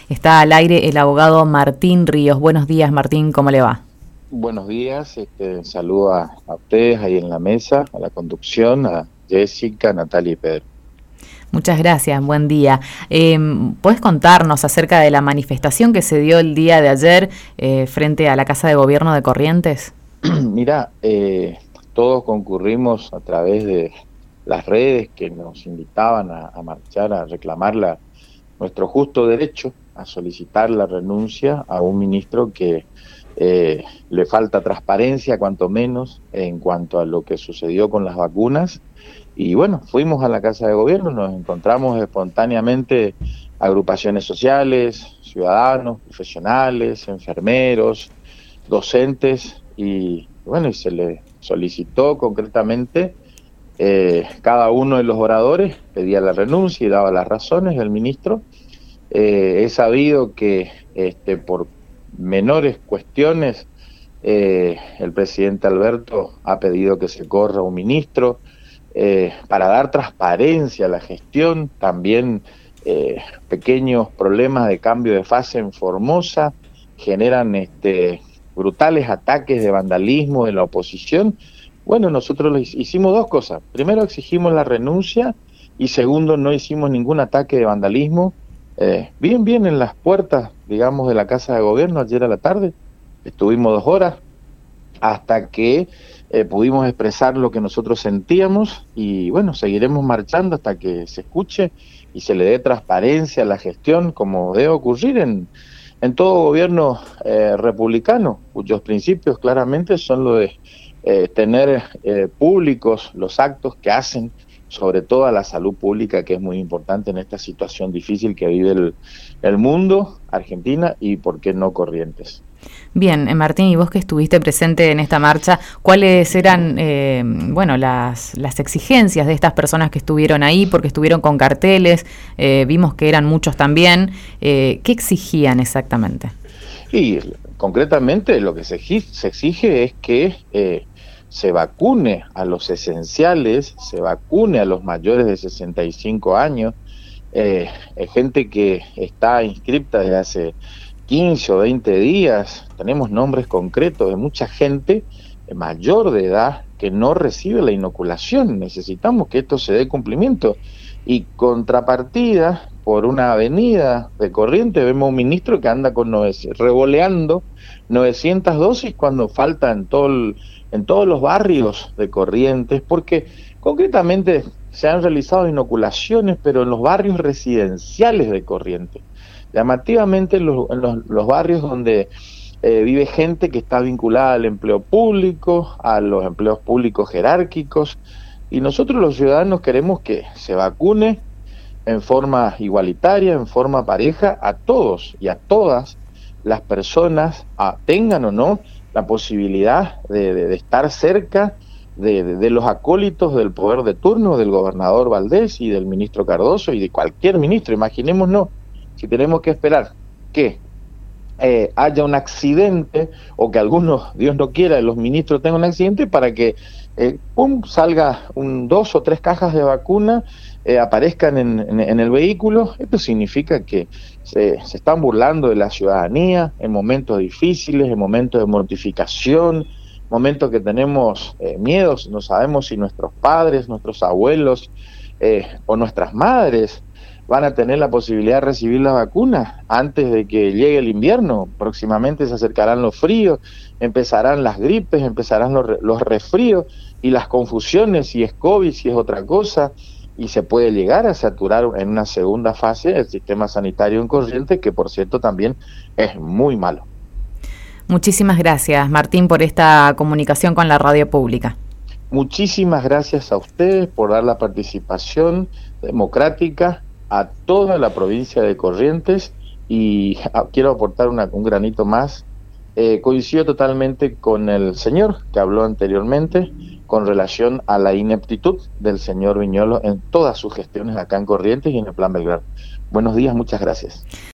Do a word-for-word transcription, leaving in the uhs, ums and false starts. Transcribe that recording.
Está al aire el abogado Martín Ríos. Buenos días, Martín, ¿cómo le va? Buenos días, este, saludo a, a ustedes ahí en la mesa, a la conducción, a Jessica, Natalia y Pedro. Muchas gracias, buen día. Eh, ¿Puedes contarnos acerca de la manifestación que se dio el día de ayer eh, frente a la Casa de Gobierno de Corrientes? Mira, eh, todos concurrimos a través de las redes que nos invitaban a, a marchar, a reclamar la, nuestro justo derecho, a solicitar la renuncia a un ministro que eh, le falta transparencia, cuanto menos, en cuanto a lo que sucedió con las vacunas. Y bueno, fuimos a la Casa de Gobierno, nos encontramos espontáneamente agrupaciones sociales, ciudadanos, profesionales, enfermeros, docentes, y bueno, y se le solicitó concretamente, eh, cada uno de los oradores pedía la renuncia y daba las razones del ministro. Eh, he sabido que este, por menores cuestiones, eh, el presidente Alberto ha pedido que se corra un ministro, eh, para dar transparencia a la gestión. También eh, pequeños problemas de cambio de fase en Formosa generan este, brutales ataques de vandalismo de la oposición. Bueno, nosotros hicimos dos cosas. Primero, exigimos la renuncia, y segundo, no hicimos ningún ataque de vandalismo. Eh, bien, bien en las puertas, digamos, de la Casa de Gobierno ayer a la tarde. Estuvimos dos horas hasta que eh, pudimos expresar lo que nosotros sentíamos, y bueno, seguiremos marchando hasta que se escuche y se le dé transparencia a la gestión, como debe ocurrir en, en todo gobierno eh, republicano, cuyos principios claramente son lo de eh, tener eh, públicos los actos que hacen, sobre todo a la salud pública, que es muy importante en esta situación difícil que vive el, el mundo, Argentina y, por qué no, Corrientes. Bien, Martín, y vos que estuviste presente en esta marcha, ¿cuáles eran eh, bueno, las, las exigencias de estas personas que estuvieron ahí? Porque estuvieron con carteles, eh, vimos que eran muchos también. Eh, ¿Qué exigían exactamente? Y concretamente lo que se exige, se exige es que eh, se vacune a los esenciales, se vacune a los mayores de sesenta y cinco años, eh, gente que está inscripta desde hace quince o veinte días. Tenemos nombres concretos de mucha gente mayor de edad que no recibe la inoculación. Necesitamos que esto se dé cumplimiento. Y contrapartida, por una avenida de Corrientes, vemos un ministro que anda con novecientos, revoleando novecientas dosis cuando falta en, todo el, en todos los barrios de Corrientes, porque concretamente se han realizado inoculaciones, pero en los barrios residenciales de Corrientes. Llamativamente en los, en los, los barrios donde eh, vive gente que está vinculada al empleo público, a los empleos públicos jerárquicos, y nosotros los ciudadanos queremos que se vacune en forma igualitaria, en forma pareja, a todos y a todas las personas, a, tengan o no la posibilidad de, de, de estar cerca de, de, de los acólitos del poder de turno, del gobernador Valdés y del ministro Cardoso y de cualquier ministro. Imaginémonos si tenemos que esperar que eh, haya un accidente, o que algunos, Dios no quiera, de los ministros tengan un accidente para que eh, pum, salga un, dos o tres cajas de vacuna, eh, aparezcan en, en, en el vehículo. Esto significa que se, se están burlando de la ciudadanía en momentos difíciles, en momentos de mortificación, momentos que tenemos eh, miedos. No sabemos si nuestros padres, nuestros abuelos eh, o nuestras madres van a tener la posibilidad de recibir la vacuna antes de que llegue el invierno. Próximamente se acercarán los fríos, empezarán las gripes, empezarán los, los resfríos y las confusiones, si es COVID, si es otra cosa, y se puede llegar a saturar en una segunda fase el sistema sanitario en Corrientes, que por cierto también es muy malo. Muchísimas gracias, Martín, por esta comunicación con la radio pública. Muchísimas gracias a ustedes por dar la participación democrática a toda la provincia de Corrientes, y quiero aportar una, un granito más. Eh, coincido totalmente con el señor que habló anteriormente con relación a la ineptitud del señor Viñolo en todas sus gestiones acá en Corrientes y en el Plan Belgrano. Buenos días, muchas gracias.